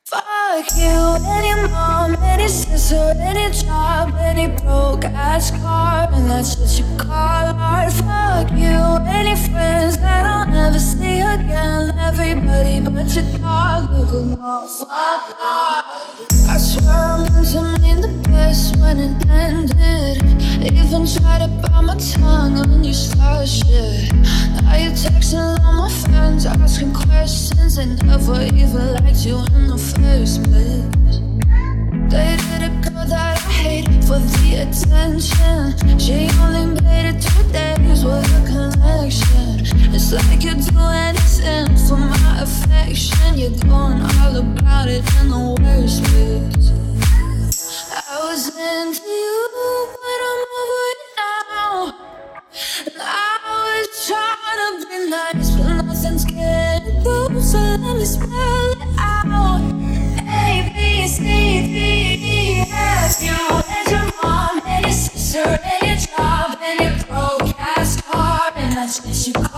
Fuck you, any mom, any sister, any job, any broke ass car, and that's what you call art. Fuck you, any friends that I'll never see again. Everybody but your dog, you can go fuck off. I swear I meant to mean the best when it ended. Even tried to bite my tongue when you start shit. Now you're texting all my friends, asking questions. They never even liked you in the first place. Dated a girl that I hate for the attention. She only made it 2 days with a connection. It's like you'd do anything for my affection. You're going all about it in the worst ways. I was into you, but I'm over it now. And I was trying to be nice, but nothing's getting through. So let me spell it out. A, B, C, D, E, F. You and your mom, and your sister, and your job, and your broke ass car, and that's what you call